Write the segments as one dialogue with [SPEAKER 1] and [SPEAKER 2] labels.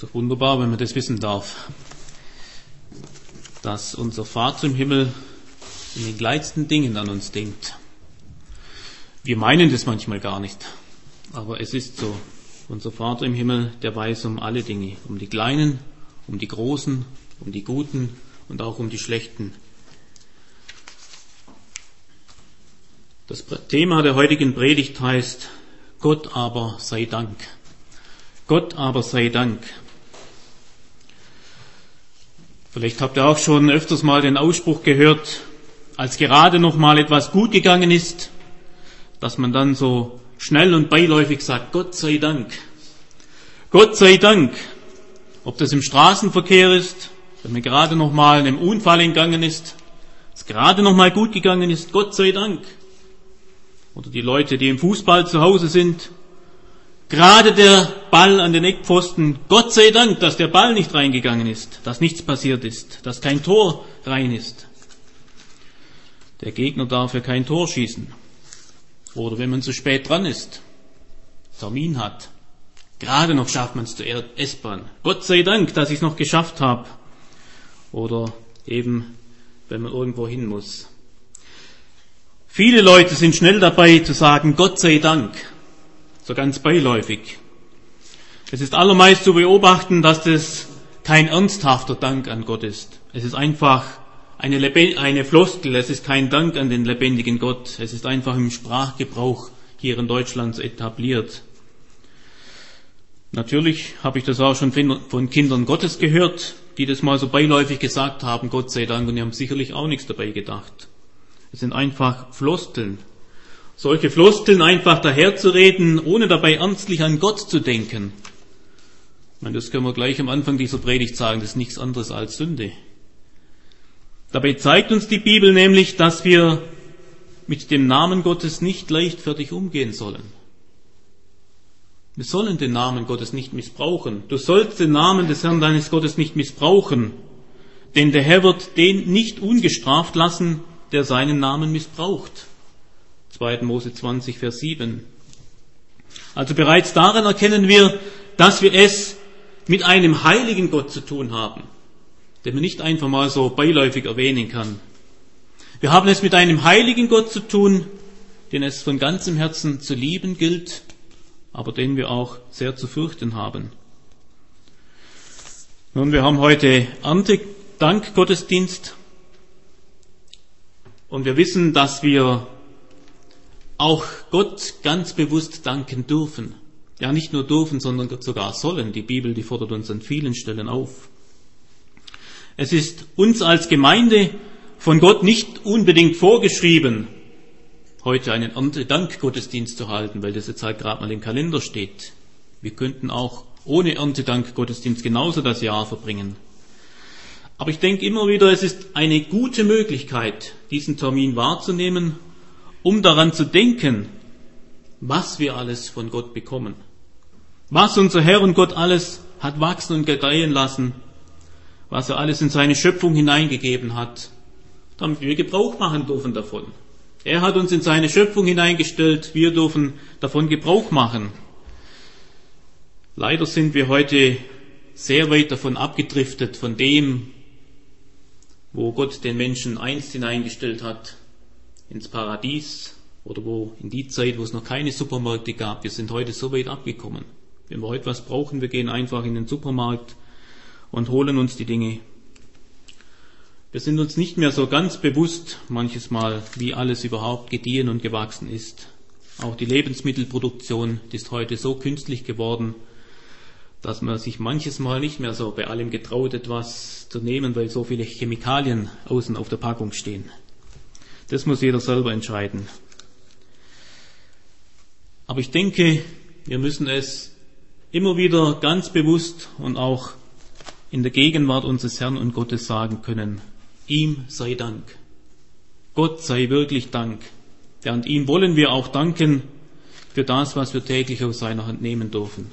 [SPEAKER 1] Ist doch wunderbar, wenn man das wissen darf, dass unser Vater im Himmel in den kleinsten Dingen an uns denkt. Wir meinen das manchmal gar nicht, aber es ist so. Unser Vater im Himmel, der weiß um alle Dinge, um die Kleinen, um die Großen, um die Guten und auch um die Schlechten. Das Thema der heutigen Predigt heißt: Gott aber sei Dank. Gott aber sei Dank. Vielleicht habt ihr auch schon öfters mal den Ausspruch gehört, als gerade noch mal etwas gut gegangen ist, dass man dann so schnell und beiläufig sagt: Gott sei Dank. Gott sei Dank. Ob das im Straßenverkehr ist, wenn man gerade noch mal einem Unfall entgangen ist, es gerade noch mal gut gegangen ist, Gott sei Dank. Oder die Leute, die im Fußball zu Hause sind, gerade der Ball an den Eckpfosten, Gott sei Dank, dass der Ball nicht reingegangen ist, dass nichts passiert ist, dass kein Tor rein ist. Der Gegner darf ja kein Tor schießen. Oder wenn man zu spät dran ist, Termin hat, gerade noch schafft man es zur S-Bahn. Gott sei Dank, dass ich es noch geschafft habe. Oder eben, wenn man irgendwo hin muss. Viele Leute sind schnell dabei zu sagen, Gott sei Dank. So ganz beiläufig. Es ist allermeist zu beobachten, dass das kein ernsthafter Dank an Gott ist. Es ist einfach eine Floskel, es ist kein Dank an den lebendigen Gott. Es ist einfach im Sprachgebrauch hier in Deutschland etabliert. Natürlich habe ich das auch schon von Kindern Gottes gehört, die das mal so beiläufig gesagt haben, Gott sei Dank, und die haben sicherlich auch nichts dabei gedacht. Es sind einfach Floskeln. Solche Floskeln einfach daherzureden, ohne dabei ernstlich an Gott zu denken. Ich meine, das können wir gleich am Anfang dieser Predigt sagen, das ist nichts anderes als Sünde. Dabei zeigt uns die Bibel nämlich, dass wir mit dem Namen Gottes nicht leichtfertig umgehen sollen. Wir sollen den Namen Gottes nicht missbrauchen. Du sollst den Namen des Herrn deines Gottes nicht missbrauchen, denn der Herr wird den nicht ungestraft lassen, der seinen Namen missbraucht. 2. Mose 20, Vers 7. Also bereits daran erkennen wir, dass wir es mit einem heiligen Gott zu tun haben, den man nicht einfach mal so beiläufig erwähnen kann. Wir haben es mit einem heiligen Gott zu tun, den es von ganzem Herzen zu lieben gilt, aber den wir auch sehr zu fürchten haben. Nun, wir haben heute Erntedankgottesdienst und wir wissen, dass wir auch Gott ganz bewusst danken dürfen. Ja, nicht nur dürfen, sondern sogar sollen. Die Bibel, die fordert uns an vielen Stellen auf. Es ist uns als Gemeinde von Gott nicht unbedingt vorgeschrieben, heute einen Erntedankgottesdienst zu halten, weil das jetzt halt gerade mal im Kalender steht. Wir könnten auch ohne Erntedankgottesdienst genauso das Jahr verbringen. Aber ich denke immer wieder, es ist eine gute Möglichkeit, diesen Termin wahrzunehmen, um daran zu denken, was wir alles von Gott bekommen. Was unser Herr und Gott alles hat wachsen und gedeihen lassen, was er alles in seine Schöpfung hineingegeben hat, damit wir Gebrauch machen dürfen davon. Er hat uns in seine Schöpfung hineingestellt, wir dürfen davon Gebrauch machen. Leider sind wir heute sehr weit davon abgedriftet, von dem, wo Gott den Menschen einst hineingestellt hat, ins Paradies oder wo in die Zeit, wo es noch keine Supermärkte gab. Wir sind heute so weit abgekommen. Wenn wir heute was brauchen, wir gehen einfach in den Supermarkt und holen uns die Dinge. Wir sind uns nicht mehr so ganz bewusst, manches Mal, wie alles überhaupt gediehen und gewachsen ist. Auch die Lebensmittelproduktion ist heute so künstlich geworden, dass man sich manches Mal nicht mehr so bei allem getraut, etwas zu nehmen, weil so viele Chemikalien außen auf der Packung stehen. Das muss jeder selber entscheiden. Aber ich denke, wir müssen es immer wieder ganz bewusst und auch in der Gegenwart unseres Herrn und Gottes sagen können: Ihm sei Dank. Gott sei wirklich Dank. Ja, und ihm wollen wir auch danken für das, was wir täglich aus seiner Hand nehmen dürfen.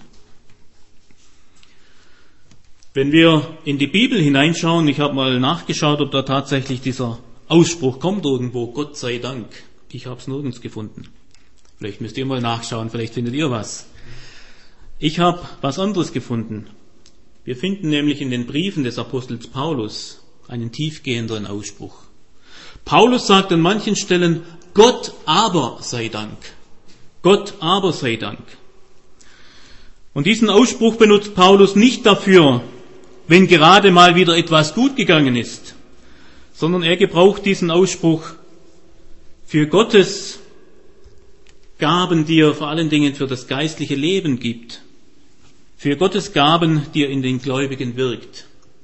[SPEAKER 1] Wenn wir in die Bibel hineinschauen, ich habe mal nachgeschaut, ob da tatsächlich dieser Ausspruch kommt irgendwo, Gott sei Dank. Ich habe es nirgends gefunden. Vielleicht müsst ihr mal nachschauen, vielleicht findet ihr was. Ich habe was anderes gefunden. Wir finden nämlich in den Briefen des Apostels Paulus einen tiefgehenderen Ausspruch. Paulus sagt an manchen Stellen, Gott aber sei Dank. Gott aber sei Dank. Und diesen Ausspruch benutzt Paulus nicht dafür, wenn gerade mal wieder etwas gut gegangen ist, sondern er gebraucht diesen Ausspruch für Gottes Gaben, die er vor allen Dingen für das geistliche Leben gibt, für Gottes Gaben, die er in den Gläubigen wirkt.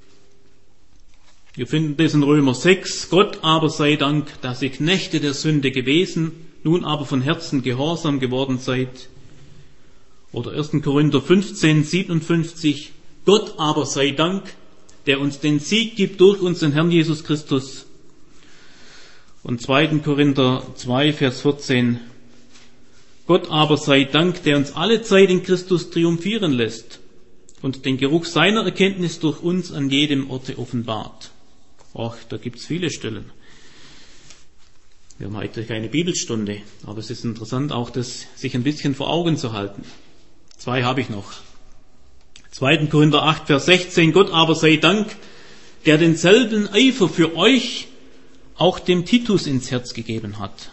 [SPEAKER 1] Wir finden das in Römer 6, Gott aber sei Dank, dass ihr Knechte der Sünde gewesen, nun aber von Herzen gehorsam geworden seid. Oder 1. Korinther 15, 57, Gott aber sei Dank, der uns den Sieg gibt durch unseren Herrn Jesus Christus. Und 2. Korinther 2, Vers 14, Gott aber sei Dank, der uns alle Zeit in Christus triumphieren lässt und den Geruch seiner Erkenntnis durch uns an jedem Orte offenbart. Ach, da gibt's viele Stellen. Wir haben heute keine Bibelstunde, aber es ist interessant, auch das sich ein bisschen vor Augen zu halten. 2 habe ich noch. 2. Korinther 8, Vers 16, Gott aber sei Dank, der denselben Eifer für euch auch dem Titus ins Herz gegeben hat.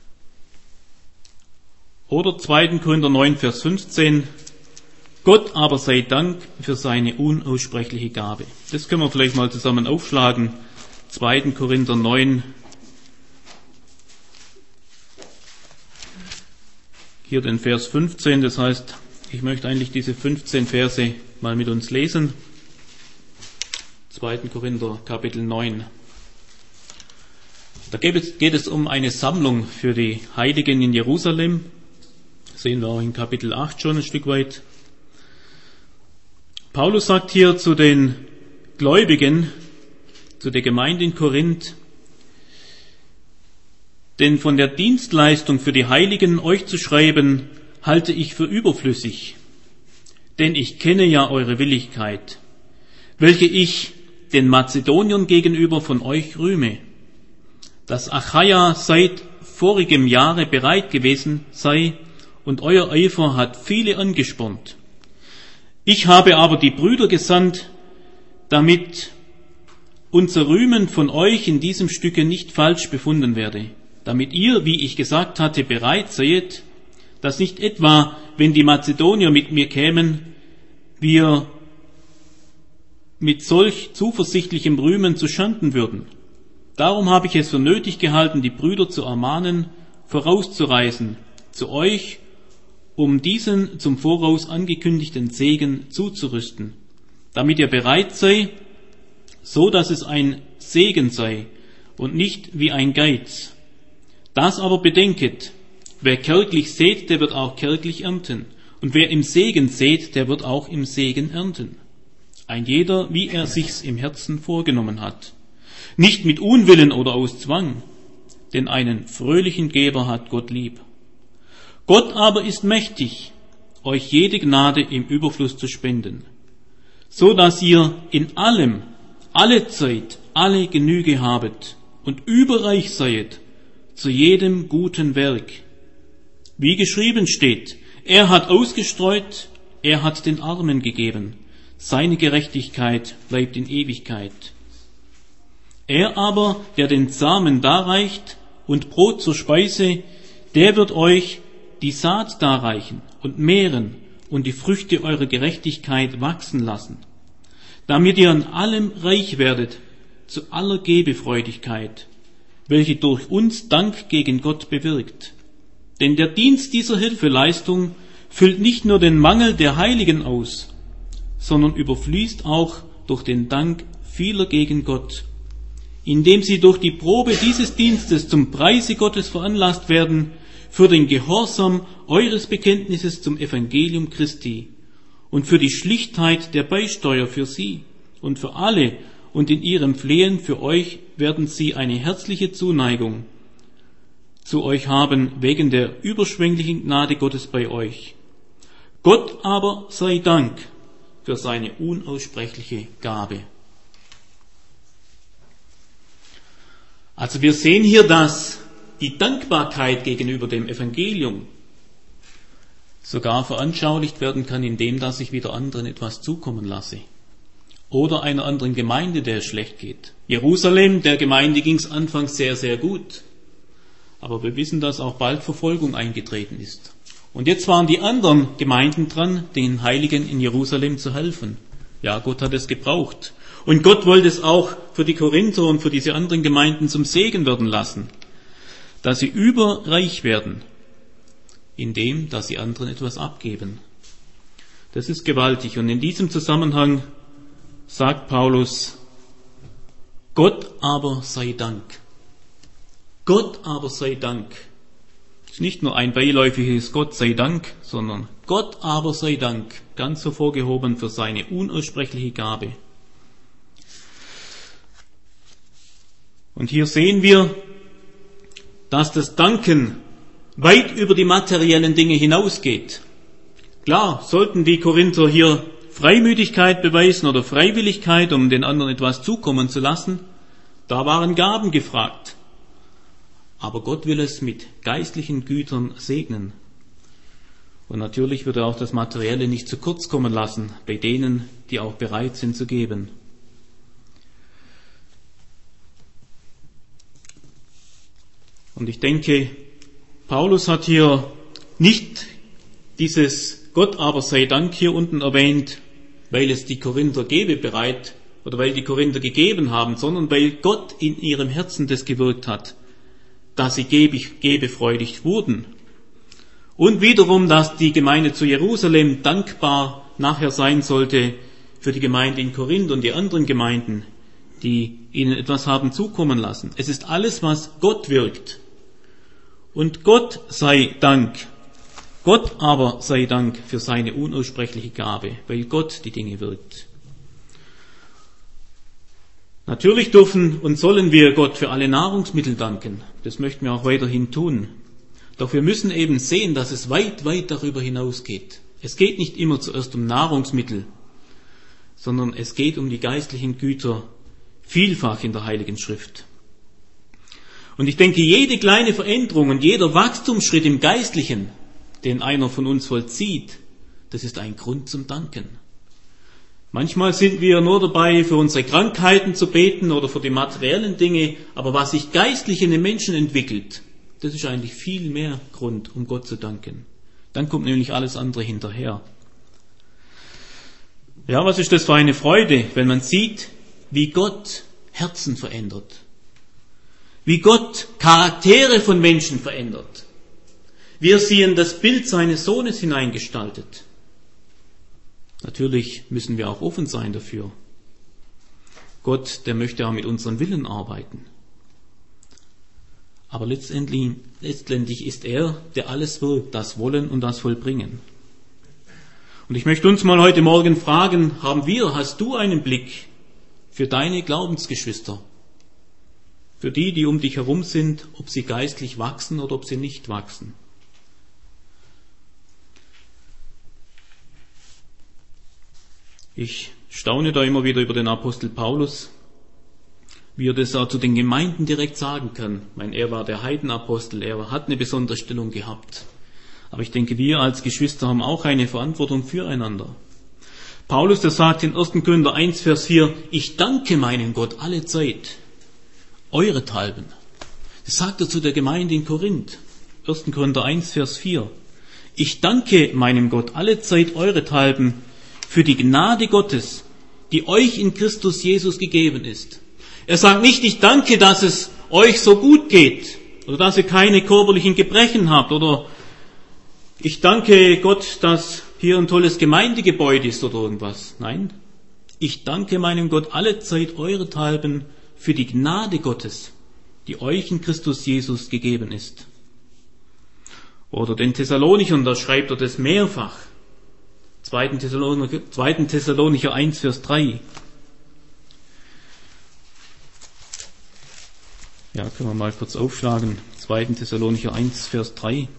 [SPEAKER 1] Oder 2. Korinther 9, Vers 15, Gott aber sei Dank für seine unaussprechliche Gabe. Das können wir vielleicht mal zusammen aufschlagen. 2. Korinther 9, hier den Vers 15, das heißt, ich möchte eigentlich diese 15 Verse mal mit uns lesen. 2. Korinther, Kapitel 9. Da geht es um eine Sammlung für die Heiligen in Jerusalem. Das sehen wir auch in Kapitel 8 schon ein Stück weit. Paulus sagt hier zu den Gläubigen, zu der Gemeinde in Korinth, denn von der Dienstleistung für die Heiligen euch zu schreiben, halte ich für überflüssig, denn ich kenne ja eure Willigkeit, welche ich den Mazedoniern gegenüber von euch rühme, dass Achaia seit vorigem Jahre bereit gewesen sei und euer Eifer hat viele angespornt. Ich habe aber die Brüder gesandt, damit unser Rühmen von euch in diesem Stücke nicht falsch befunden werde, damit ihr, wie ich gesagt hatte, bereit seid, dass nicht etwa, wenn die Mazedonier mit mir kämen, wir mit solch zuversichtlichem Rühmen zu schanden würden. Darum habe ich es für nötig gehalten, die Brüder zu ermahnen, vorauszureisen zu euch, um diesen zum Voraus angekündigten Segen zuzurüsten, damit ihr bereit sei, so dass es ein Segen sei und nicht wie ein Geiz. Das aber bedenket, wer kärglich sät, der wird auch kärglich ernten, und wer im Segen sät, der wird auch im Segen ernten. Ein jeder, wie er sich's im Herzen vorgenommen hat. Nicht mit Unwillen oder aus Zwang, denn einen fröhlichen Geber hat Gott lieb. Gott aber ist mächtig, euch jede Gnade im Überfluss zu spenden, so dass ihr in allem, alle Zeit, alle Genüge habet und überreich seid zu jedem guten Werk. Wie geschrieben steht, er hat ausgestreut, er hat den Armen gegeben, seine Gerechtigkeit bleibt in Ewigkeit. Er aber, der den Samen darreicht und Brot zur Speise, der wird euch die Saat darreichen und mehren und die Früchte eurer Gerechtigkeit wachsen lassen, damit ihr an allem reich werdet, zu aller Gebefreudigkeit, welche durch uns Dank gegen Gott bewirkt. Denn der Dienst dieser Hilfeleistung füllt nicht nur den Mangel der Heiligen aus, sondern überfließt auch durch den Dank vieler gegen Gott, indem sie durch die Probe dieses Dienstes zum Preise Gottes veranlasst werden, für den Gehorsam eures Bekenntnisses zum Evangelium Christi und für die Schlichtheit der Beisteuer für sie und für alle, und in ihrem Flehen für euch werden sie eine herzliche Zuneigung zu euch haben wegen der überschwänglichen Gnade Gottes bei euch. Gott aber sei Dank für seine unaussprechliche Gabe. Also wir sehen hier, dass die Dankbarkeit gegenüber dem Evangelium sogar veranschaulicht werden kann, indem dass ich wieder anderen etwas zukommen lasse. oder einer anderen Gemeinde, der es schlecht geht. Jerusalem, der Gemeinde ging es anfangs sehr, sehr gut. Aber wir wissen, dass auch bald Verfolgung eingetreten ist. Und jetzt waren die anderen Gemeinden dran, den Heiligen in Jerusalem zu helfen. Ja, Gott hat es gebraucht. Und Gott wollte es auch für die Korinther und für diese anderen Gemeinden zum Segen werden lassen, dass sie überreich werden, indem, dass sie anderen etwas abgeben. Das ist gewaltig. Und in diesem Zusammenhang sagt Paulus, Gott aber sei Dank. Gott aber sei Dank. Es ist nicht nur ein beiläufiges Gott sei Dank, sondern Gott aber sei Dank, ganz hervorgehoben für seine unaussprechliche Gabe. Und hier sehen wir, dass das Danken weit über die materiellen Dinge hinausgeht. Klar, sollten die Korinther hier Freimütigkeit beweisen oder Freiwilligkeit, um den anderen etwas zukommen zu lassen, da waren Gaben gefragt. Aber Gott will es mit geistlichen Gütern segnen. Und natürlich wird er auch das Materielle nicht zu kurz kommen lassen, bei denen, die auch bereit sind zu geben. Und ich denke, Paulus hat hier nicht dieses Gott aber sei Dank hier unten erwähnt, weil es die Korinther bereit oder weil die Korinther gegeben haben, sondern weil Gott in ihrem Herzen das gewirkt hat, dass sie gebefreudig wurden. Und wiederum, dass die Gemeinde zu Jerusalem dankbar nachher sein sollte für die Gemeinde in Korinth und die anderen Gemeinden, die ihnen etwas haben zukommen lassen. Es ist alles, was Gott wirkt. Und Gott sei Dank. Gott aber sei Dank für seine unaussprechliche Gabe, weil Gott die Dinge wirkt. Natürlich dürfen und sollen wir Gott für alle Nahrungsmittel danken. Das möchten wir auch weiterhin tun. Doch wir müssen eben sehen, dass es weit, weit darüber hinausgeht. Es geht nicht immer zuerst um Nahrungsmittel, sondern es geht um die geistlichen Güter vielfach in der Heiligen Schrift. Und ich denke, jede kleine Veränderung und jeder Wachstumsschritt im Geistlichen, den einer von uns vollzieht, das ist ein Grund zum Danken. Manchmal sind wir nur dabei, für unsere Krankheiten zu beten oder für die materiellen Dinge, aber was sich geistlich in den Menschen entwickelt, das ist eigentlich viel mehr Grund, um Gott zu danken. Dann kommt nämlich alles andere hinterher. Ja, was ist das für eine Freude, wenn man sieht, wie Gott Herzen verändert, wie Gott Charaktere von Menschen verändert, wie er sie in das Bild seines Sohnes hineingestaltet. Natürlich müssen wir auch offen sein dafür. Gott, der möchte auch mit unseren Willen arbeiten. Aber letztendlich ist er, der alles wirkt, das Wollen und das Vollbringen. Und ich möchte uns mal heute Morgen fragen, hast du einen Blick für deine Glaubensgeschwister? Für die um dich herum sind, ob sie geistlich wachsen oder ob sie nicht wachsen? Ich staune da immer wieder über den Apostel Paulus, wie er das auch zu den Gemeinden direkt sagen kann. Ich meine, er war der Heidenapostel, er hat eine besondere Stellung gehabt. Aber ich denke, wir als Geschwister haben auch eine Verantwortung füreinander. Paulus, der sagt in 1. Korinther 1, Vers 4, ich danke meinem Gott alle Zeit, eurethalben. Das sagt er zu der Gemeinde in Korinth. 1. Korinther 1, Vers 4. Ich danke meinem Gott alle Zeit eurethalben für die Gnade Gottes, die euch in Christus Jesus gegeben ist. Er sagt nicht, ich danke, dass es euch so gut geht oder dass ihr keine körperlichen Gebrechen habt oder ich danke Gott, dass hier ein tolles Gemeindegebäude ist oder irgendwas. Nein, ich danke meinem Gott alle Zeit eurethalben für die Gnade Gottes, die euch in Christus Jesus gegeben ist. Oder den Thessalonichern, da schreibt er das mehrfach. 2. Thessalonicher 1, Vers 3. Ja, können wir mal kurz aufschlagen. 2. Thessalonicher 1, Vers 3.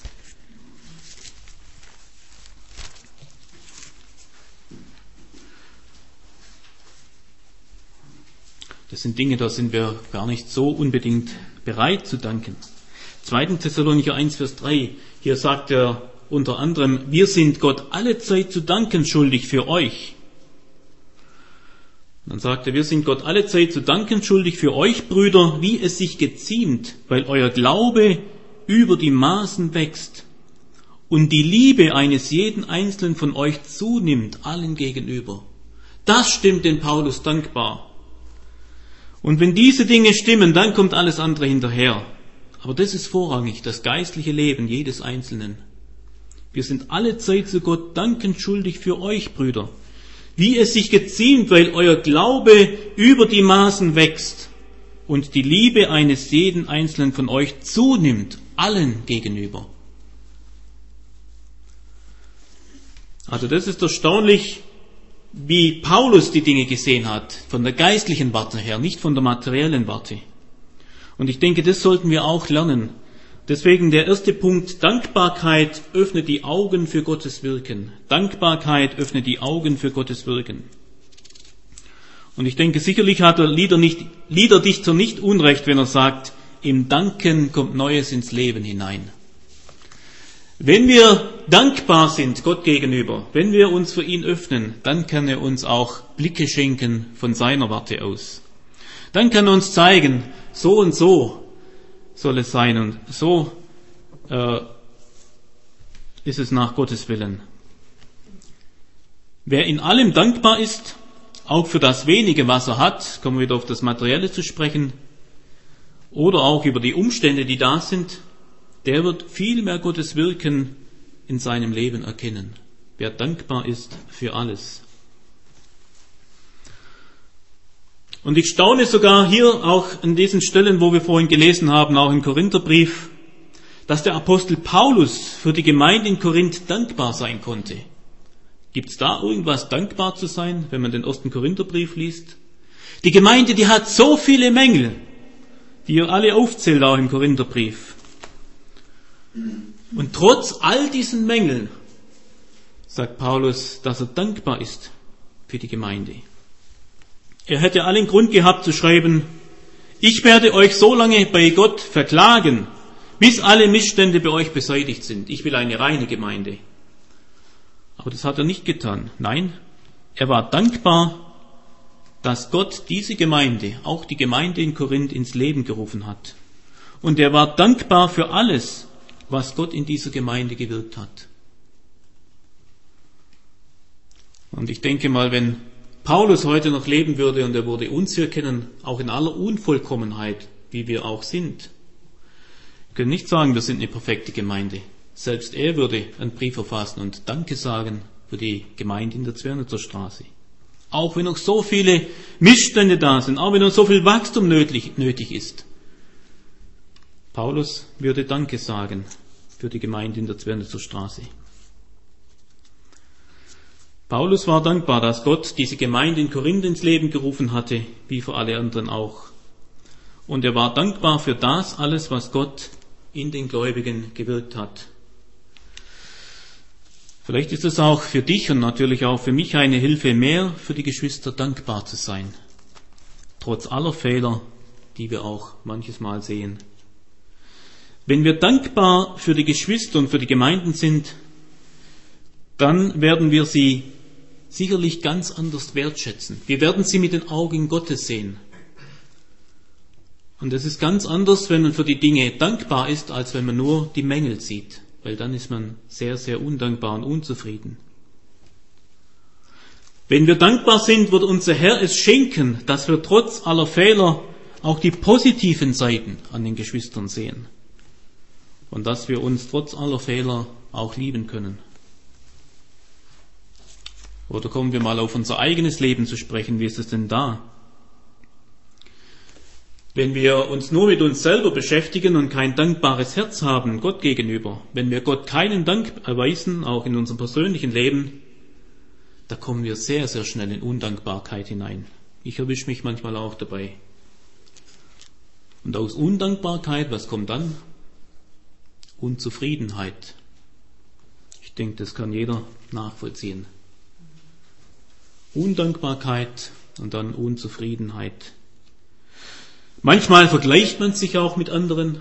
[SPEAKER 1] Das sind Dinge, da sind wir gar nicht so unbedingt bereit zu danken. 2. Thessalonicher 1, Vers 3. Hier sagt er unter anderem, wir sind Gott alle Zeit zu danken schuldig für euch. Dann sagt er, wir sind Gott allezeit zu danken schuldig für euch, Brüder, wie es sich geziemt, weil euer Glaube über die Maßen wächst und die Liebe eines jeden Einzelnen von euch zunimmt, allen gegenüber. Das stimmt den Paulus dankbar. Und wenn diese Dinge stimmen, dann kommt alles andere hinterher. Aber das ist vorrangig, das geistliche Leben jedes Einzelnen. Wir sind allezeit zu Gott dankend schuldig für euch, Brüder, wie es sich geziemt, weil euer Glaube über die Maßen wächst und die Liebe eines jeden Einzelnen von euch zunimmt, allen gegenüber. Also das ist erstaunlich, wie Paulus die Dinge gesehen hat, von der geistlichen Warte her, nicht von der materiellen Warte. Und ich denke, das sollten wir auch lernen. Deswegen der erste Punkt, Dankbarkeit öffnet die Augen für Gottes Wirken. Dankbarkeit öffnet die Augen für Gottes Wirken. Und ich denke, sicherlich hat der Liederdichter nicht Unrecht, wenn er sagt, im Danken kommt Neues ins Leben hinein. Wenn wir dankbar sind Gott gegenüber, wenn wir uns für ihn öffnen, dann kann er uns auch Blicke schenken von seiner Warte aus. Dann kann er uns zeigen, so und so soll es sein und so ist es nach Gottes Willen. Wer in allem dankbar ist, auch für das wenige, was er hat, kommen wir wieder auf das Materielle zu sprechen, oder auch über die Umstände, die da sind, der wird viel mehr Gottes Wirken in seinem Leben erkennen. Wer dankbar ist für alles. Und ich staune sogar hier auch an diesen Stellen, wo wir vorhin gelesen haben, auch im Korintherbrief, dass der Apostel Paulus für die Gemeinde in Korinth dankbar sein konnte. Gibt es da irgendwas dankbar zu sein, wenn man den 1. Korintherbrief liest? Die Gemeinde, die hat so viele Mängel, die er alle aufzählt auch im Korintherbrief. Und trotz all diesen Mängeln sagt Paulus, dass er dankbar ist für die Gemeinde. Er hätte allen Grund gehabt zu schreiben, ich werde euch so lange bei Gott verklagen, bis alle Missstände bei euch beseitigt sind. Ich will eine reine Gemeinde. Aber das hat er nicht getan. Nein, er war dankbar, dass Gott diese Gemeinde, auch die Gemeinde in Korinth, ins Leben gerufen hat. Und er war dankbar für alles, was Gott in dieser Gemeinde gewirkt hat. Und ich denke mal, wenn Paulus heute noch leben würde und er würde uns hier kennen, auch in aller Unvollkommenheit, wie wir auch sind, wir können nicht sagen, wir sind eine perfekte Gemeinde. Selbst er würde einen Brief verfassen und Danke sagen für die Gemeinde in der Zwirnitzer Straße. Auch wenn noch so viele Missstände da sind, auch wenn noch so viel Wachstum nötig ist. Paulus würde Danke sagen für die Gemeinde in der Zwirnitzer Straße. Paulus war dankbar, dass Gott diese Gemeinde in Korinth ins Leben gerufen hatte, wie für alle anderen auch. Und er war dankbar für das alles, was Gott in den Gläubigen gewirkt hat. Vielleicht ist es auch für dich und natürlich auch für mich eine Hilfe mehr, für die Geschwister dankbar zu sein. Trotz aller Fehler, die wir auch manches Mal sehen. Wenn wir dankbar für die Geschwister und für die Gemeinden sind, dann werden wir sie sicherlich ganz anders wertschätzen. Wir werden sie mit den Augen Gottes sehen. Und es ist ganz anders, wenn man für die Dinge dankbar ist, als wenn man nur die Mängel sieht. Weil dann ist man sehr, sehr undankbar und unzufrieden. Wenn wir dankbar sind, wird unser Herr es schenken, dass wir trotz aller Fehler auch die positiven Seiten an den Geschwistern sehen. Und dass wir uns trotz aller Fehler auch lieben können. Oder kommen wir mal auf unser eigenes Leben zu sprechen. Wie ist es denn da? Wenn wir uns nur mit uns selber beschäftigen und kein dankbares Herz haben Gott gegenüber, wenn wir Gott keinen Dank erweisen, auch in unserem persönlichen Leben, da kommen wir sehr, sehr schnell in Undankbarkeit hinein. Ich erwische mich manchmal auch dabei. Und aus Undankbarkeit, was kommt dann? Unzufriedenheit. Ich denke, das kann jeder nachvollziehen. Undankbarkeit und dann Unzufriedenheit. Manchmal vergleicht man sich auch mit anderen.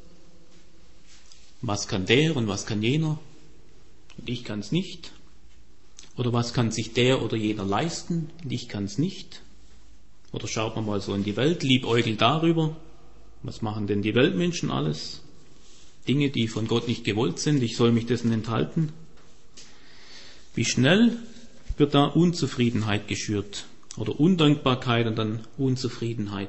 [SPEAKER 1] Was kann der und was kann jener? Und ich kann es nicht. Oder was kann sich der oder jener leisten und ich kann es nicht. Oder schaut man mal so in die Welt, liebäugelt darüber. Was machen denn die Weltmenschen alles? Dinge, die von Gott nicht gewollt sind, ich soll mich dessen enthalten. Wie schnell wird da Unzufriedenheit geschürt oder Undankbarkeit und dann Unzufriedenheit.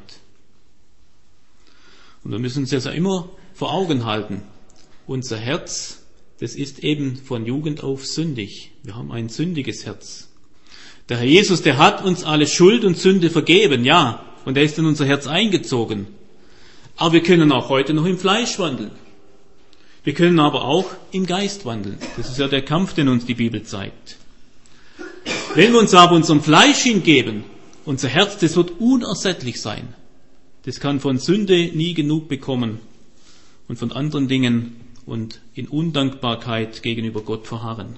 [SPEAKER 1] Und wir müssen uns das ja immer vor Augen halten. Unser Herz, das ist eben von Jugend auf sündig. Wir haben ein sündiges Herz. Der Herr Jesus, der hat uns alle Schuld und Sünde vergeben, ja, und er ist in unser Herz eingezogen. Aber wir können auch heute noch im Fleisch wandeln. Wir können aber auch im Geist wandeln. Das ist ja der Kampf, den uns die Bibel zeigt. Wenn wir uns aber unserem Fleisch hingeben, unser Herz, das wird unersättlich sein. Das kann von Sünde nie genug bekommen und von anderen Dingen und in Undankbarkeit gegenüber Gott verharren.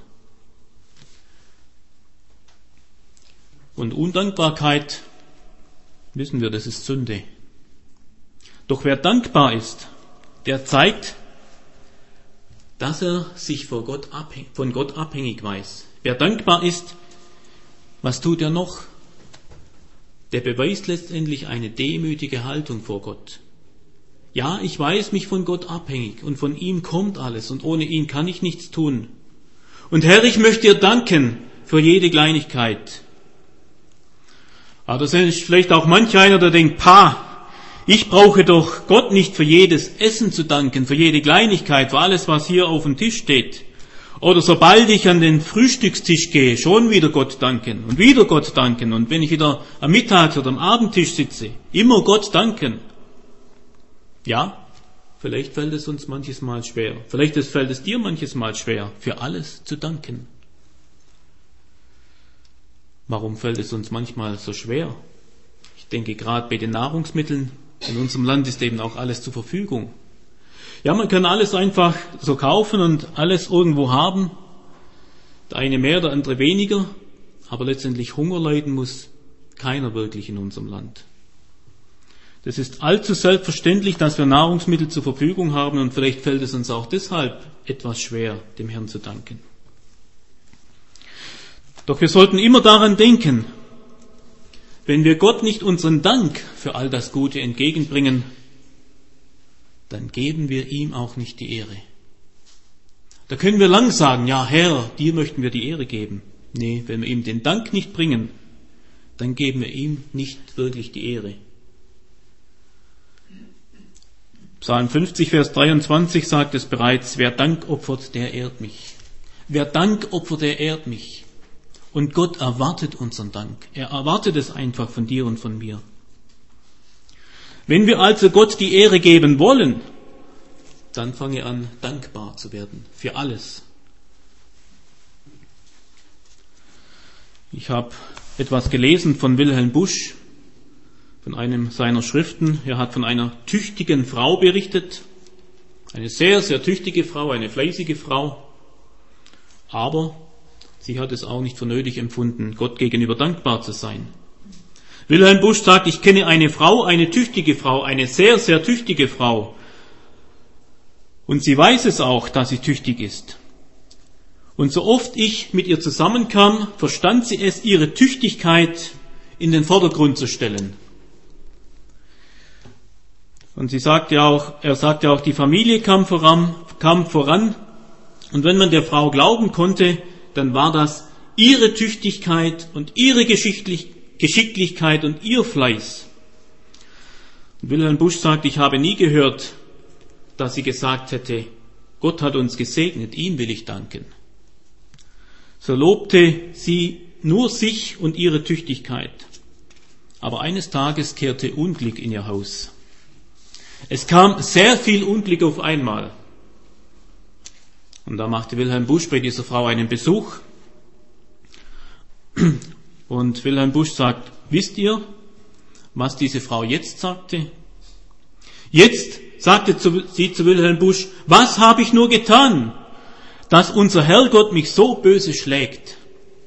[SPEAKER 1] Und Undankbarkeit, wissen wir, das ist Sünde. Doch wer dankbar ist, der zeigt, dass er sich von Gott abhängig weiß. Wer dankbar ist, was tut er noch? Der beweist letztendlich eine demütige Haltung vor Gott. Ja, ich weiß mich von Gott abhängig und von ihm kommt alles und ohne ihn kann ich nichts tun. Und Herr, ich möchte dir danken für jede Kleinigkeit. Aber das ist vielleicht auch manch einer, der denkt, ich brauche doch Gott nicht für jedes Essen zu danken, für jede Kleinigkeit, für alles, was hier auf dem Tisch steht. Oder sobald ich an den Frühstückstisch gehe, schon wieder Gott danken und wieder Gott danken. Und wenn ich wieder am Mittags- oder am Abendtisch sitze, immer Gott danken. Ja, vielleicht fällt es uns manches Mal schwer. Vielleicht fällt es dir manches Mal schwer, für alles zu danken. Warum fällt es uns manchmal so schwer? Ich denke gerade bei den Nahrungsmitteln. In unserem Land ist eben auch alles zur Verfügung. Ja, man kann alles einfach so kaufen und alles irgendwo haben. Der eine mehr, der andere weniger. Aber letztendlich Hunger leiden muss keiner wirklich in unserem Land. Das ist allzu selbstverständlich, dass wir Nahrungsmittel zur Verfügung haben und vielleicht fällt es uns auch deshalb etwas schwer, dem Herrn zu danken. Doch wir sollten immer daran denken, wenn wir Gott nicht unseren Dank für all das Gute entgegenbringen, dann geben wir ihm auch nicht die Ehre. Da können wir lang sagen, ja Herr, dir möchten wir die Ehre geben. Nee, wenn wir ihm den Dank nicht bringen, dann geben wir ihm nicht wirklich die Ehre. Psalm 50, Vers 23 sagt es bereits, wer Dank opfert, der ehrt mich. Wer Dank opfert, der ehrt mich. Und Gott erwartet unseren Dank. Er erwartet es einfach von dir und von mir. Wenn wir also Gott die Ehre geben wollen, dann fange an, dankbar zu werden für alles. Ich habe etwas gelesen von Wilhelm Busch, von einem seiner Schriften. Er hat von einer tüchtigen Frau berichtet. Eine sehr, sehr tüchtige Frau, eine fleißige Frau. Aber sie hat es auch nicht für nötig empfunden, Gott gegenüber dankbar zu sein. Wilhelm Busch sagt, ich kenne eine Frau, eine tüchtige Frau, eine sehr, sehr tüchtige Frau. Und sie weiß es auch, dass sie tüchtig ist. Und so oft ich mit ihr zusammenkam, verstand sie es, ihre Tüchtigkeit in den Vordergrund zu stellen. Und er sagte auch, die Familie kam voran. Und wenn man der Frau glauben konnte, dann war das ihre Tüchtigkeit und ihre Geschicklichkeit und ihr Fleiß. Und Wilhelm Busch sagt, ich habe nie gehört, dass sie gesagt hätte, Gott hat uns gesegnet, ihm will ich danken. So lobte sie nur sich und ihre Tüchtigkeit. Aber eines Tages kehrte Unglück in ihr Haus. Es kam sehr viel Unglück auf einmal. Und da machte Wilhelm Busch bei dieser Frau einen Besuch. Und Wilhelm Busch sagt, wisst ihr, was diese Frau jetzt sagte? Jetzt sagte sie zu Wilhelm Busch, was habe ich nur getan, dass unser Herrgott mich so böse schlägt?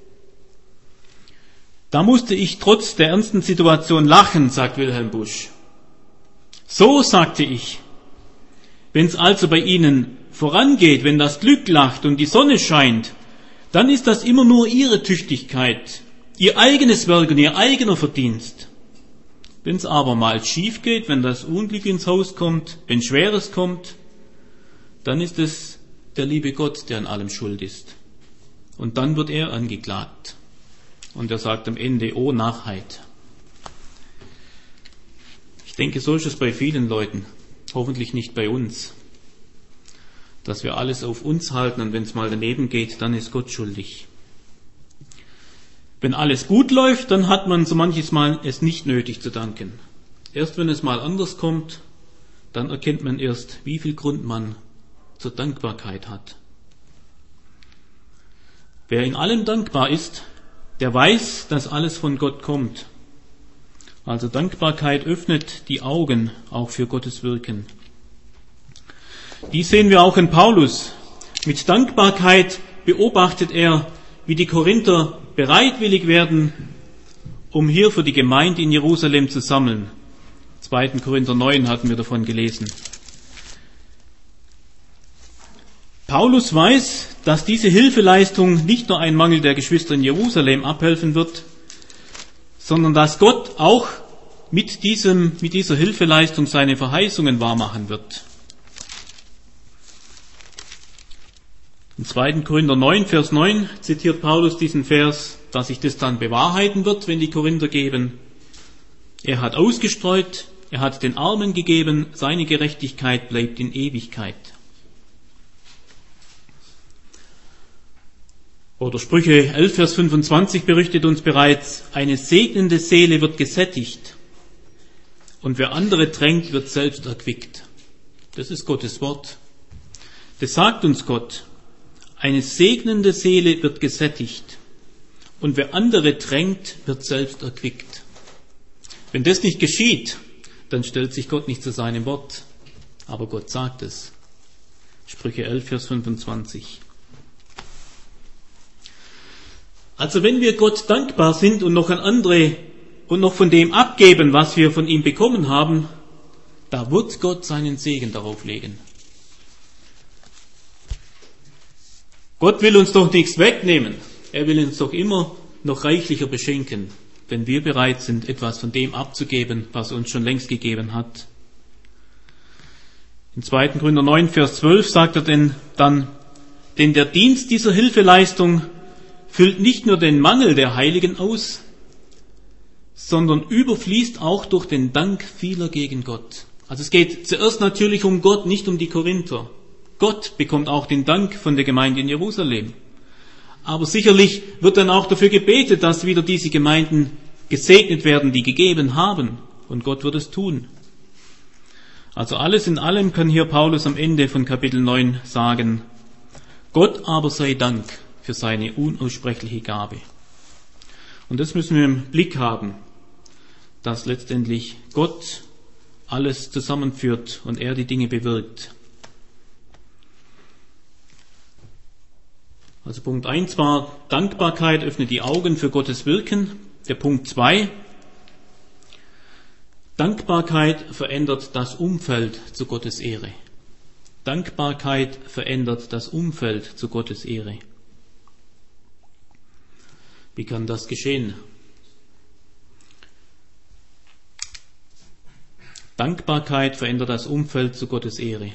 [SPEAKER 1] Da musste ich trotz der ernsten Situation lachen, sagt Wilhelm Busch. So, sagte ich, wenn es also bei Ihnen vorangeht, wenn das Glück lacht und die Sonne scheint, dann ist das immer nur Ihre Tüchtigkeit, Ihr eigenes Werk und Ihr eigener Verdienst. Wenn es aber mal schief geht, wenn das Unglück ins Haus kommt, wenn Schweres kommt, dann ist es der liebe Gott, der an allem schuld ist. Und dann wird er angeklagt. Und er sagt am Ende, oh Narrheit. Ich denke, so ist es bei vielen Leuten, hoffentlich nicht bei uns, dass wir alles auf uns halten und wenn es mal daneben geht, dann ist Gott schuldig. Wenn alles gut läuft, dann hat man so manches Mal es nicht nötig zu danken. Erst wenn es mal anders kommt, dann erkennt man erst, wie viel Grund man zur Dankbarkeit hat. Wer in allem dankbar ist, der weiß, dass alles von Gott kommt. Also Dankbarkeit öffnet die Augen auch für Gottes Wirken. Dies sehen wir auch in Paulus. Mit Dankbarkeit beobachtet er, wie die Korinther bereitwillig werden, um hier für die Gemeinde in Jerusalem zu sammeln. 2. Korinther 9 hatten wir davon gelesen. Paulus weiß, dass diese Hilfeleistung nicht nur ein Mangel der Geschwister in Jerusalem abhelfen wird, sondern dass Gott auch mit dieser Hilfeleistung seine Verheißungen wahrmachen wird. In 2. Korinther 9, Vers 9 zitiert Paulus diesen Vers, dass sich das dann bewahrheiten wird, wenn die Korinther geben. Er hat ausgestreut, er hat den Armen gegeben, seine Gerechtigkeit bleibt in Ewigkeit. Oder Sprüche 11, Vers 25 berichtet uns bereits, eine segnende Seele wird gesättigt und wer andere tränkt, wird selbst erquickt. Das ist Gottes Wort. Das sagt uns Gott. Eine segnende Seele wird gesättigt und wer andere tränkt, wird selbst erquickt. Wenn das nicht geschieht, dann stellt sich Gott nicht zu seinem Wort. Aber Gott sagt es. Sprüche 11, Vers 25. Also wenn wir Gott dankbar sind und noch an andere und noch von dem abgeben, was wir von ihm bekommen haben, da wird Gott seinen Segen darauf legen. Gott will uns doch nichts wegnehmen. Er will uns doch immer noch reichlicher beschenken, wenn wir bereit sind, etwas von dem abzugeben, was er uns schon längst gegeben hat. In 2. Korinther 9, Vers 12 sagt er denn der Dienst dieser Hilfeleistung füllt nicht nur den Mangel der Heiligen aus, sondern überfließt auch durch den Dank vieler gegen Gott. Also es geht zuerst natürlich um Gott, nicht um die Korinther. Gott bekommt auch den Dank von der Gemeinde in Jerusalem. Aber sicherlich wird dann auch dafür gebetet, dass wieder diese Gemeinden gesegnet werden, die gegeben haben. Und Gott wird es tun. Also alles in allem kann hier Paulus am Ende von Kapitel 9 sagen, Gott aber sei Dank für seine unaussprechliche Gabe. Und das müssen wir im Blick haben, dass letztendlich Gott alles zusammenführt und er die Dinge bewirkt. Also Punkt 1 war, Dankbarkeit öffnet die Augen für Gottes Wirken. Der Punkt 2, Dankbarkeit verändert das Umfeld zu Gottes Ehre. Dankbarkeit verändert das Umfeld zu Gottes Ehre. Wie kann das geschehen? Dankbarkeit verändert das Umfeld zu Gottes Ehre.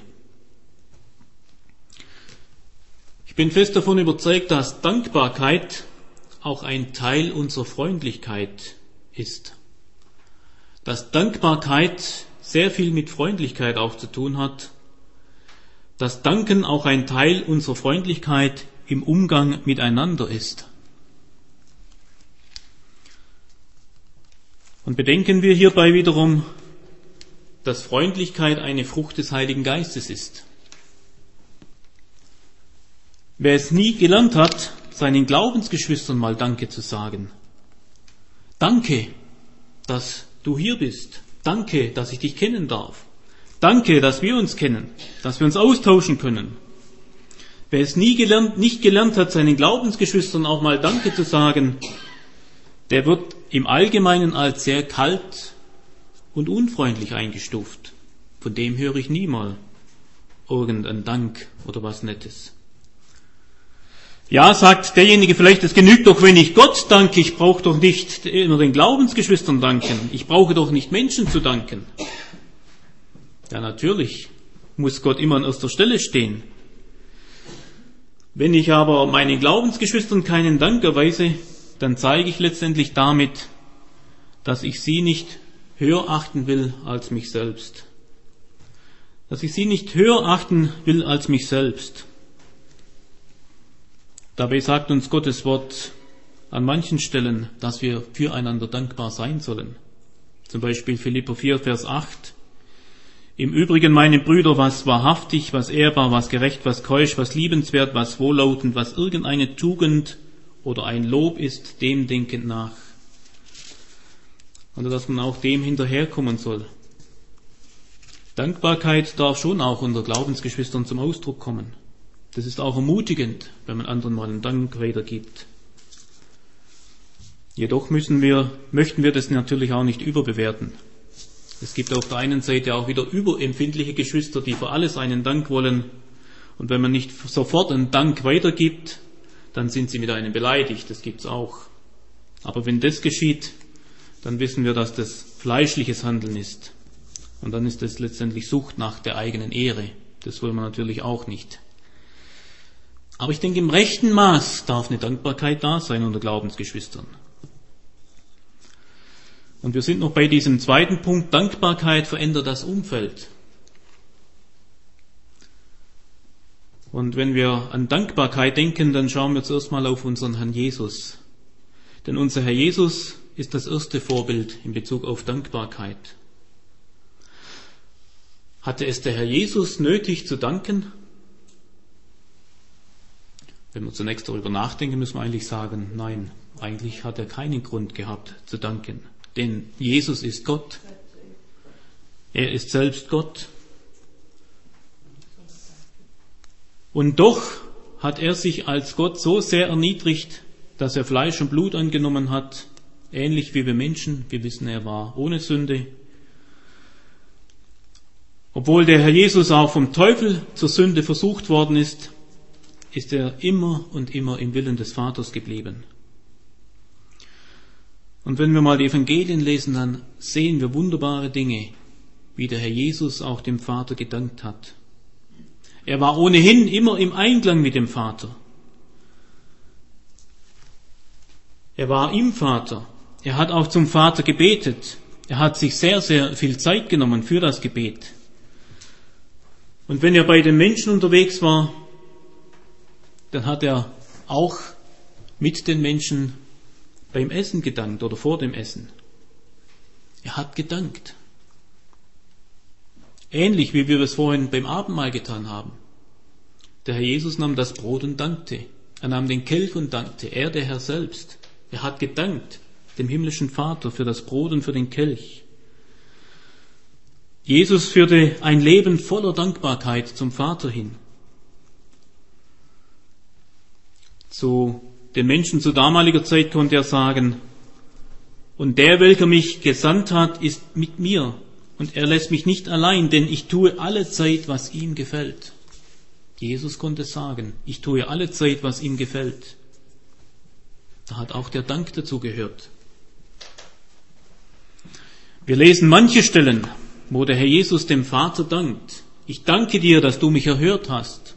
[SPEAKER 1] Ich bin fest davon überzeugt, dass Dankbarkeit auch ein Teil unserer Freundlichkeit ist. Dass Dankbarkeit sehr viel mit Freundlichkeit auch zu tun hat. Dass Danken auch ein Teil unserer Freundlichkeit im Umgang miteinander ist. Und bedenken wir hierbei wiederum, dass Freundlichkeit eine Frucht des Heiligen Geistes ist. Wer es nie gelernt hat, seinen Glaubensgeschwistern mal Danke zu sagen. Danke, dass du hier bist. Danke, dass ich dich kennen darf. Danke, dass wir uns kennen, dass wir uns austauschen können. Wer es nicht gelernt hat, seinen Glaubensgeschwistern auch mal Danke zu sagen, der wird im Allgemeinen als sehr kalt und unfreundlich eingestuft. Von dem höre ich nie mal irgendeinen Dank oder was Nettes. Ja, sagt derjenige vielleicht, es genügt doch, wenn ich Gott danke, ich brauche doch nicht immer den Glaubensgeschwistern danken, ich brauche doch nicht Menschen zu danken. Ja, natürlich muss Gott immer an erster Stelle stehen. Wenn ich aber meinen Glaubensgeschwistern keinen Dank erweise, dann zeige ich letztendlich damit, dass ich sie nicht höher achten will als mich selbst. Dass ich sie nicht höher achten will als mich selbst. Dabei sagt uns Gottes Wort an manchen Stellen, dass wir füreinander dankbar sein sollen. Zum Beispiel Philipper 4, Vers 8. Im Übrigen, meine Brüder, was wahrhaftig, was ehrbar, was gerecht, was keusch, was liebenswert, was wohllautend, was irgendeine Tugend oder ein Lob ist, dem denkend nach. Also, dass man auch dem hinterherkommen soll. Dankbarkeit darf schon auch unter Glaubensgeschwistern zum Ausdruck kommen. Das ist auch ermutigend, wenn man anderen mal einen Dank weitergibt. Jedoch möchten wir das natürlich auch nicht überbewerten. Es gibt auf der einen Seite auch wieder überempfindliche Geschwister, die für alles einen Dank wollen. Und wenn man nicht sofort einen Dank weitergibt, dann sind sie mit einem beleidigt. Das gibt's auch. Aber wenn das geschieht, dann wissen wir, dass das fleischliches Handeln ist. Und dann ist das letztendlich Sucht nach der eigenen Ehre. Das wollen wir natürlich auch nicht. Aber ich denke, im rechten Maß darf eine Dankbarkeit da sein unter Glaubensgeschwistern. Und wir sind noch bei diesem zweiten Punkt, Dankbarkeit verändert das Umfeld. Und wenn wir an Dankbarkeit denken, dann schauen wir zuerst mal auf unseren Herrn Jesus. Denn unser Herr Jesus ist das erste Vorbild in Bezug auf Dankbarkeit. Hatte es der Herr Jesus nötig zu danken? Wenn wir zunächst darüber nachdenken, müssen wir eigentlich sagen, nein, eigentlich hat er keinen Grund gehabt zu danken. Denn Jesus ist Gott. Er ist selbst Gott. Und doch hat er sich als Gott so sehr erniedrigt, dass er Fleisch und Blut angenommen hat, ähnlich wie wir Menschen. Wir wissen, er war ohne Sünde. Obwohl der Herr Jesus auch vom Teufel zur Sünde versucht worden ist er immer und immer im Willen des Vaters geblieben. Und wenn wir mal die Evangelien lesen, dann sehen wir wunderbare Dinge, wie der Herr Jesus auch dem Vater gedankt hat. Er war ohnehin immer im Einklang mit dem Vater. Er war im Vater. Er hat auch zum Vater gebetet. Er hat sich sehr, sehr viel Zeit genommen für das Gebet. Und wenn er bei den Menschen unterwegs war, dann hat er auch mit den Menschen beim Essen gedankt oder vor dem Essen. Er hat gedankt. Ähnlich wie wir es vorhin beim Abendmahl getan haben. Der Herr Jesus nahm das Brot und dankte. Er nahm den Kelch und dankte. Er, der Herr selbst. Er hat gedankt dem himmlischen Vater für das Brot und für den Kelch. Jesus führte ein Leben voller Dankbarkeit zum Vater hin. Zu den Menschen zu damaliger Zeit konnte er sagen, und der, welcher mich gesandt hat, ist mit mir, und er lässt mich nicht allein, denn ich tue alle Zeit, was ihm gefällt. Jesus konnte sagen, ich tue alle Zeit, was ihm gefällt. Da hat auch der Dank dazu gehört. Wir lesen manche Stellen, wo der Herr Jesus dem Vater dankt. Ich danke dir, dass du mich erhört hast.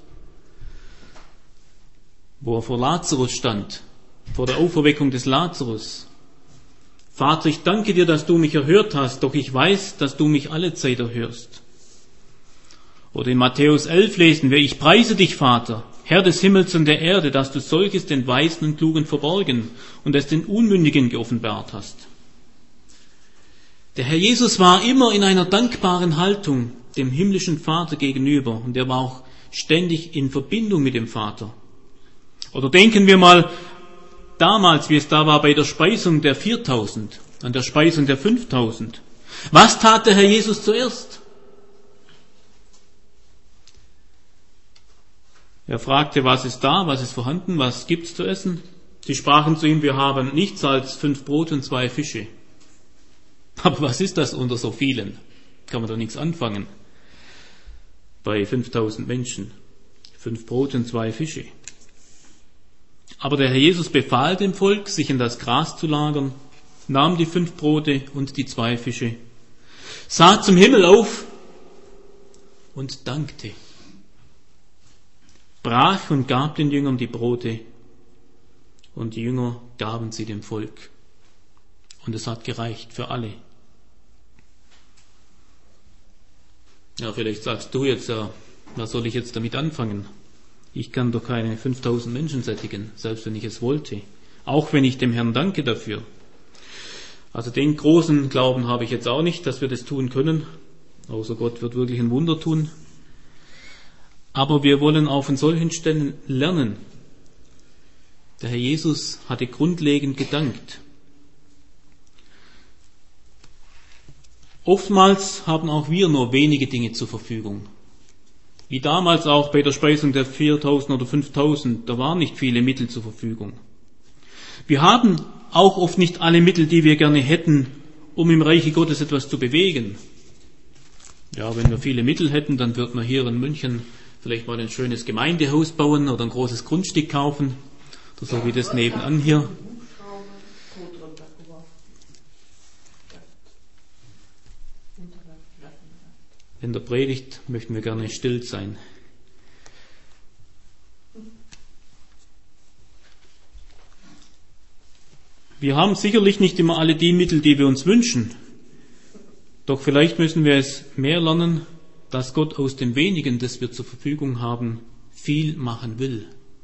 [SPEAKER 1] Wo er vor Lazarus stand, vor der Auferweckung des Lazarus. Vater, ich danke dir, dass du mich erhört hast, doch ich weiß, dass du mich alle Zeit erhörst. Oder in Matthäus 11 lesen wir, ich preise dich, Vater, Herr des Himmels und der Erde, dass du solches den Weisen und Klugen verborgen und es den Unmündigen geoffenbart hast. Der Herr Jesus war immer in einer dankbaren Haltung dem himmlischen Vater gegenüber und er war auch ständig in Verbindung mit dem Vater. Oder denken wir mal damals, wie es da war bei der Speisung der 4000, an der Speisung der 5000. Was tat der Herr Jesus zuerst? Er fragte, was ist da, was ist vorhanden, was gibt's zu essen? Sie sprachen zu ihm, wir haben nichts als 5 Brot und 2 Fische. Aber was ist das unter so vielen? Kann man doch nichts anfangen. Bei 5000 Menschen. 5 Brot und 2 Fische. Aber der Herr Jesus befahl dem Volk, sich in das Gras zu lagern, nahm die 5 Brote und die 2 Fische, sah zum Himmel auf und dankte, brach und gab den Jüngern die Brote, und die Jünger gaben sie dem Volk. Und es hat gereicht für alle. Ja, vielleicht sagst du jetzt, ja, was soll ich jetzt damit anfangen? Ich kann doch keine 5000 Menschen sättigen, selbst wenn ich es wollte. Auch wenn ich dem Herrn danke dafür. Also den großen Glauben habe ich jetzt auch nicht, dass wir das tun können. Außer Gott wird wirklich ein Wunder tun. Aber wir wollen auch von solchen Stellen lernen. Der Herr Jesus hatte grundlegend gedankt. Oftmals haben auch wir nur wenige Dinge zur Verfügung. Wie damals auch bei der Speisung der 4000 oder 5000, da waren nicht viele Mittel zur Verfügung. Wir haben auch oft nicht alle Mittel, die wir gerne hätten, um im Reiche Gottes etwas zu bewegen. Ja, wenn wir viele Mittel hätten, dann würden wir hier in München vielleicht mal ein schönes Gemeindehaus bauen oder ein großes Grundstück kaufen. Oder so wie das nebenan hier. In der Predigt möchten wir gerne still sein. Wir haben sicherlich nicht immer alle die Mittel, die wir uns wünschen. Doch vielleicht müssen wir es mehr lernen, dass Gott aus dem Wenigen, das wir zur Verfügung haben, viel machen will.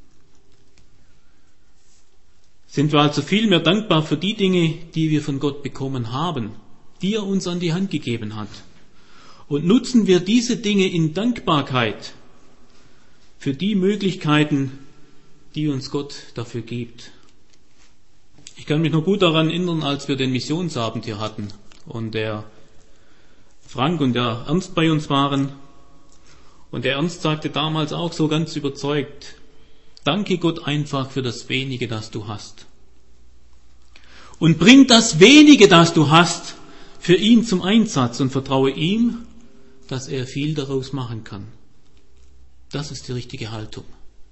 [SPEAKER 1] Sind wir also viel mehr dankbar für die Dinge, die wir von Gott bekommen haben, die er uns an die Hand gegeben hat. Und nutzen wir diese Dinge in Dankbarkeit für die Möglichkeiten, die uns Gott dafür gibt. Ich kann mich noch gut daran erinnern, als wir den Missionsabend hier hatten und der Frank und der Ernst bei uns waren. Und der Ernst sagte damals auch so ganz überzeugt, danke Gott einfach für das Wenige, das du hast. Und bring das Wenige, das du hast, für ihn zum Einsatz und vertraue ihm, dass er viel daraus machen kann. Das ist die richtige Haltung.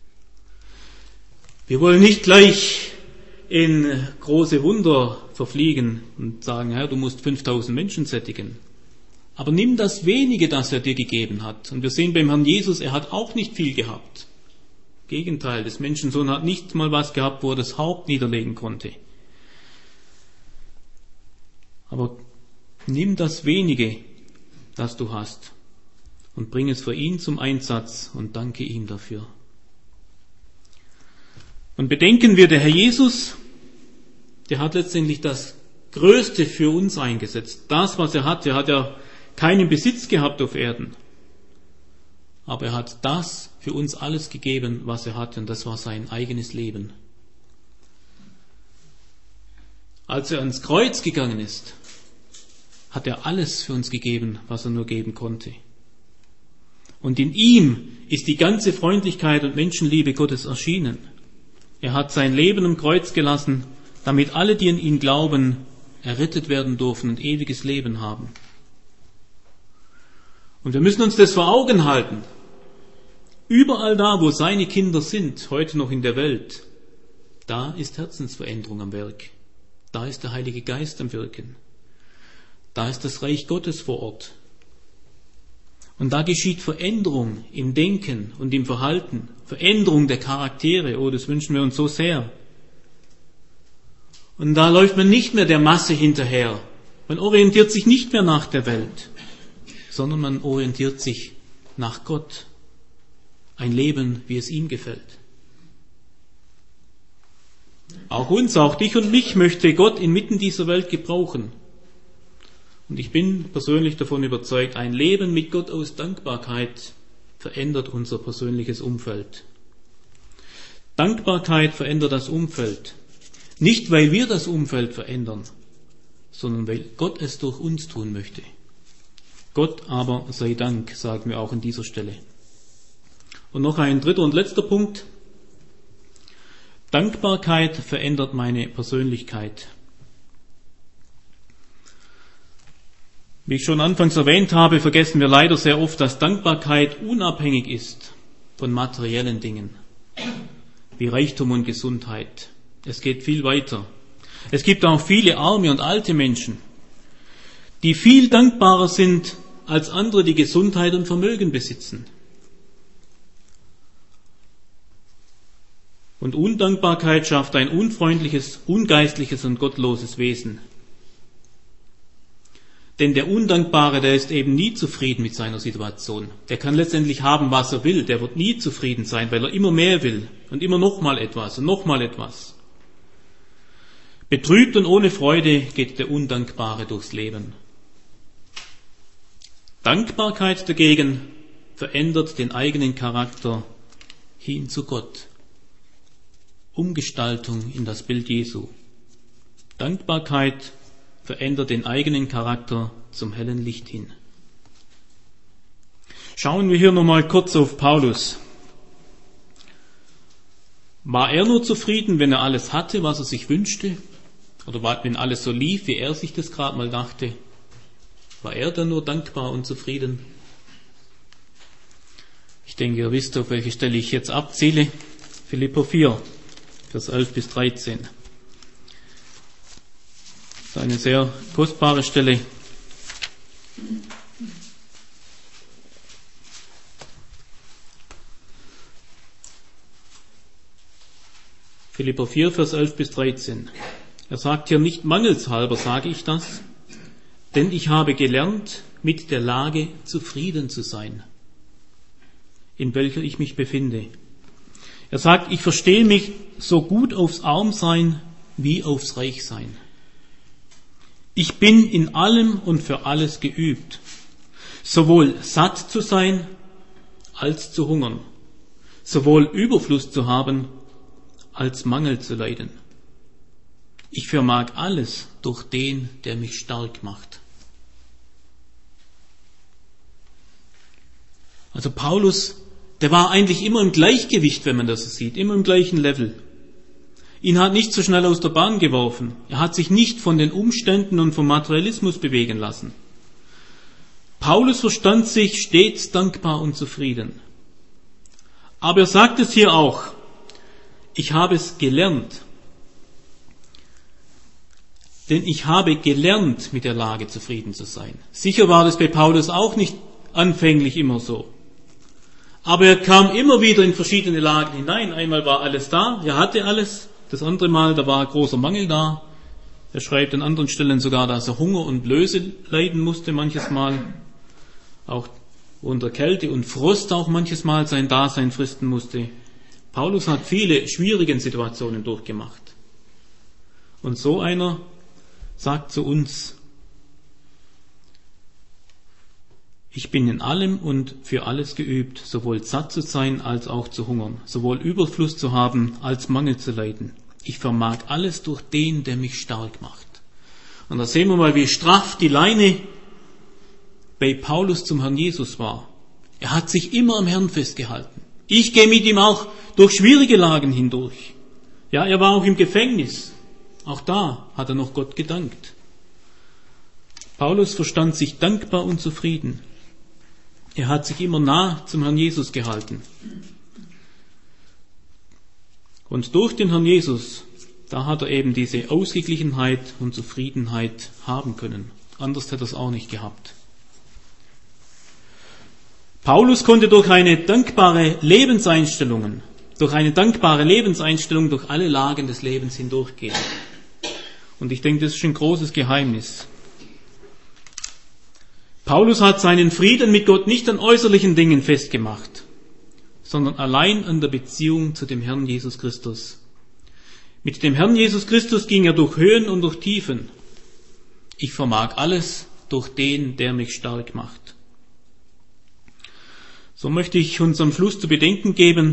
[SPEAKER 1] Wir wollen nicht gleich in große Wunder verfliegen und sagen, Herr, du musst 5000 Menschen sättigen. Aber nimm das Wenige, das er dir gegeben hat. Und wir sehen beim Herrn Jesus, er hat auch nicht viel gehabt. Im Gegenteil, des Menschensohn hat nicht mal was gehabt, wo er das Haupt niederlegen konnte. Aber nimm das Wenige, das du hast, und bring es für ihn zum Einsatz und danke ihm dafür. Und bedenken wir, der Herr Jesus, der hat letztendlich das Größte für uns eingesetzt. Das, was er hat ja keinen Besitz gehabt auf Erden. Aber er hat das für uns alles gegeben, was er hatte, und das war sein eigenes Leben. Als er ans Kreuz gegangen ist, hat er alles für uns gegeben, was er nur geben konnte. Und in ihm ist die ganze Freundlichkeit und Menschenliebe Gottes erschienen. Er hat sein Leben am Kreuz gelassen, damit alle, die an ihn glauben, errettet werden dürfen und ewiges Leben haben. Und wir müssen uns das vor Augen halten. Überall da, wo seine Kinder sind, heute noch in der Welt, da ist Herzensveränderung am Werk. Da ist der Heilige Geist am Wirken. Da ist das Reich Gottes vor Ort. Und da geschieht Veränderung im Denken und im Verhalten, Veränderung der Charaktere. Oh, das wünschen wir uns so sehr. Und da läuft man nicht mehr der Masse hinterher. Man orientiert sich nicht mehr nach der Welt, sondern man orientiert sich nach Gott. Ein Leben, wie es ihm gefällt. Auch uns, auch dich und mich möchte Gott inmitten dieser Welt gebrauchen. Und ich bin persönlich davon überzeugt, ein Leben mit Gott aus Dankbarkeit verändert unser persönliches Umfeld. Dankbarkeit verändert das Umfeld. Nicht, weil wir das Umfeld verändern, sondern weil Gott es durch uns tun möchte. Gott aber sei Dank, sagen wir auch an dieser Stelle. Und noch ein dritter und letzter Punkt. Dankbarkeit verändert meine Persönlichkeit. Wie ich schon anfangs erwähnt habe, vergessen wir leider sehr oft, dass Dankbarkeit unabhängig ist von materiellen Dingen. wie Reichtum und Gesundheit. Es geht viel weiter. Es gibt auch viele arme und alte Menschen, die viel dankbarer sind als andere, die Gesundheit und Vermögen besitzen. Und Undankbarkeit schafft ein unfreundliches, ungeistliches und gottloses Wesen. Denn der Undankbare, der ist eben nie zufrieden mit seiner Situation. Der kann letztendlich haben, was er will. Der wird nie zufrieden sein, weil er immer mehr will und immer noch mal etwas und noch mal etwas. Betrübt und ohne Freude geht der Undankbare durchs Leben. Dankbarkeit dagegen verändert den eigenen Charakter hin zu Gott. Umgestaltung in das Bild Jesu. Dankbarkeit verändert den eigenen Charakter zum hellen Licht hin. Schauen wir hier nochmal kurz auf Paulus. War er nur zufrieden, wenn er alles hatte, was er sich wünschte? Oder wenn alles so lief, wie er sich das gerade mal dachte? War er dann nur dankbar und zufrieden? Ich denke, ihr wisst, auf welche Stelle ich jetzt abziele. Philipper 4, Vers 11 bis 13. Das ist eine sehr kostbare Stelle. Philipper 4, Vers 11 bis 13. Er sagt hier, nicht mangelshalber sage ich das, denn ich habe gelernt, mit der Lage zufrieden zu sein, in welcher ich mich befinde. Er sagt, ich verstehe mich so gut aufs Armsein wie aufs Reichsein. Ich bin in allem und für alles geübt, sowohl satt zu sein als zu hungern, sowohl Überfluss zu haben als Mangel zu leiden. Ich vermag alles durch den, der mich stark macht. Also Paulus, der war eigentlich immer im Gleichgewicht, wenn man das so sieht, immer im gleichen Level. Ihn hat nicht so schnell aus der Bahn geworfen. Er hat sich nicht von den Umständen und vom Materialismus bewegen lassen. Paulus verstand sich stets dankbar und zufrieden. Aber er sagt es hier auch, ich habe es gelernt. Denn ich habe gelernt, mit der Lage zufrieden zu sein. Sicher war das bei Paulus auch nicht anfänglich immer so. Aber er kam immer wieder in verschiedene Lagen hinein. Einmal war alles da, er hatte alles. Das andere Mal, da war großer Mangel da. Er schreibt an anderen Stellen sogar, dass er Hunger und Blöße leiden musste manches Mal. Auch unter Kälte und Frost auch manches Mal sein Dasein fristen musste. Paulus hat viele schwierige Situationen durchgemacht. Und so einer sagt zu uns, ich bin in allem und für alles geübt, sowohl satt zu sein als auch zu hungern, sowohl Überfluss zu haben als Mangel zu leiden. Ich vermag alles durch den, der mich stark macht. Und da sehen wir mal, wie straff die Leine bei Paulus zum Herrn Jesus war. Er hat sich immer am Herrn festgehalten. Ich gehe mit ihm auch durch schwierige Lagen hindurch. Ja, er war auch im Gefängnis. Auch da hat er noch Gott gedankt. Paulus verstand sich dankbar und zufrieden. Er hat sich immer nah zum Herrn Jesus gehalten. Und durch den Herrn Jesus, da hat er eben diese Ausgeglichenheit und Zufriedenheit haben können. Anders hätte er es auch nicht gehabt. Paulus konnte durch eine dankbare Lebenseinstellung durch alle Lagen des Lebens hindurchgehen. Und ich denke, das ist ein großes Geheimnis. Paulus hat seinen Frieden mit Gott nicht an äußerlichen Dingen festgemacht, sondern allein an der Beziehung zu dem Herrn Jesus Christus. Mit dem Herrn Jesus Christus ging er durch Höhen und durch Tiefen. Ich vermag alles durch den, der mich stark macht. So möchte ich uns am Schluss zu bedenken geben,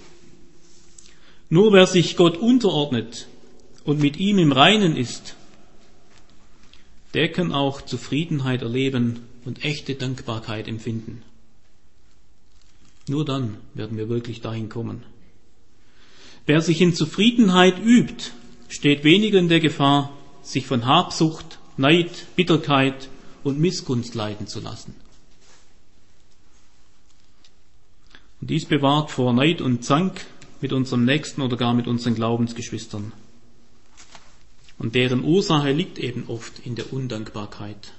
[SPEAKER 1] nur wer sich Gott unterordnet und mit ihm im Reinen ist, der kann auch Zufriedenheit erleben und echte Dankbarkeit empfinden. Nur dann werden wir wirklich dahin kommen. Wer sich in Zufriedenheit übt, steht weniger in der Gefahr, sich von Habsucht, Neid, Bitterkeit und Missgunst leiten zu lassen. Und dies bewahrt vor Neid und Zank, mit unserem Nächsten oder gar mit unseren Glaubensgeschwistern. Und deren Ursache liegt eben oft in der Undankbarkeit.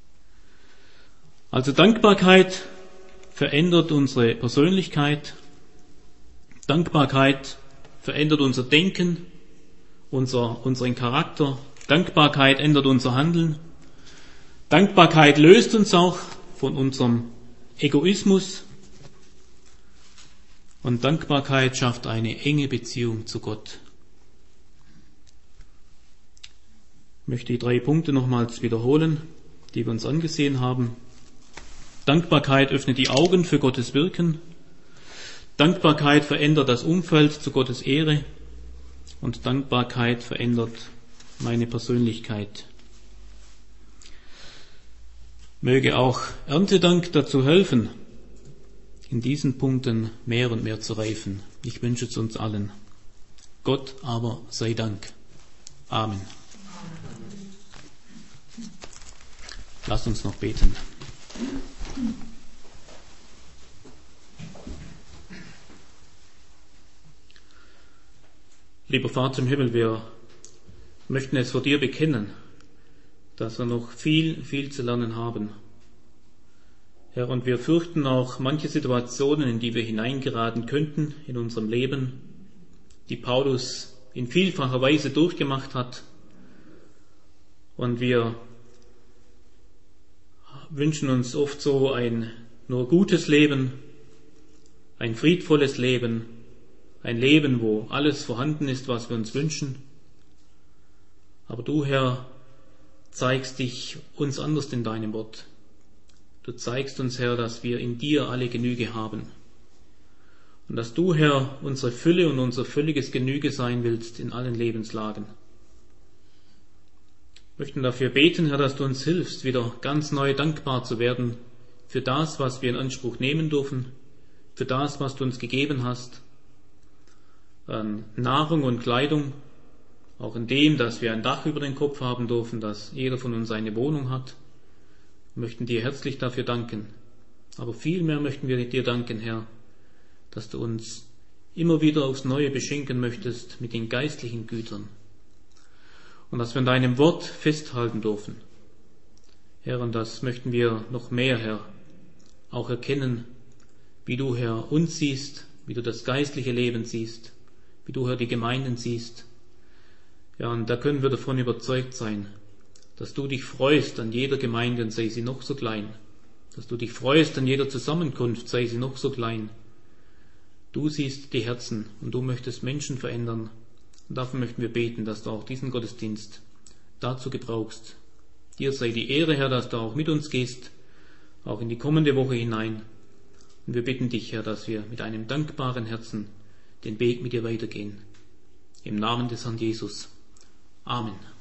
[SPEAKER 1] Also Dankbarkeit verändert unsere Persönlichkeit. Dankbarkeit verändert unser Denken, unseren Charakter. Dankbarkeit ändert unser Handeln. Dankbarkeit löst uns auch von unserem Egoismus. Und Dankbarkeit schafft eine enge Beziehung zu Gott. Ich möchte die 3 Punkte nochmals wiederholen, die wir uns angesehen haben. Dankbarkeit öffnet die Augen für Gottes Wirken. Dankbarkeit verändert das Umfeld zu Gottes Ehre. Und Dankbarkeit verändert meine Persönlichkeit. Möge auch Erntedank dazu helfen, in diesen Punkten mehr und mehr zu reifen. Ich wünsche es uns allen. Gott aber sei Dank. Amen. Lasst uns noch beten. Lieber Vater im Himmel, wir möchten es vor dir bekennen, dass wir noch viel, viel zu lernen haben. Herr, und wir fürchten auch manche Situationen, in die wir hineingeraten könnten in unserem Leben, die Paulus in vielfacher Weise durchgemacht hat. Und wir wünschen uns oft so ein nur gutes Leben, ein friedvolles Leben, ein Leben, wo alles vorhanden ist, was wir uns wünschen. Aber du, Herr, zeigst dich uns anders in deinem Wort. Du zeigst uns, Herr, dass wir in dir alle Genüge haben. Und dass du, Herr, unsere Fülle und unser völliges Genüge sein willst in allen Lebenslagen. Wir möchten dafür beten, Herr, dass du uns hilfst, wieder ganz neu dankbar zu werden für das, was wir in Anspruch nehmen dürfen, für das, was du uns gegeben hast, an Nahrung und Kleidung, auch in dem, dass wir ein Dach über den Kopf haben dürfen, dass jeder von uns eine Wohnung hat. Wir möchten dir herzlich dafür danken. Aber vielmehr möchten wir dir danken, Herr, dass du uns immer wieder aufs Neue beschenken möchtest mit den geistlichen Gütern. Und dass wir an deinem Wort festhalten dürfen. Herr, und das möchten wir noch mehr, Herr, auch erkennen, wie du, Herr, uns siehst, wie du das geistliche Leben siehst, wie du, Herr, die Gemeinden siehst. Ja, und da können wir davon überzeugt sein, dass du dich freust an jeder Gemeinde, sei sie noch so klein. Dass du dich freust an jeder Zusammenkunft, sei sie noch so klein. Du siehst die Herzen und du möchtest Menschen verändern. Und dafür möchten wir beten, dass du auch diesen Gottesdienst dazu gebrauchst. Dir sei die Ehre, Herr, dass du auch mit uns gehst, auch in die kommende Woche hinein. Und wir bitten dich, Herr, dass wir mit einem dankbaren Herzen den Weg mit dir weitergehen. Im Namen des Herrn Jesus. Amen.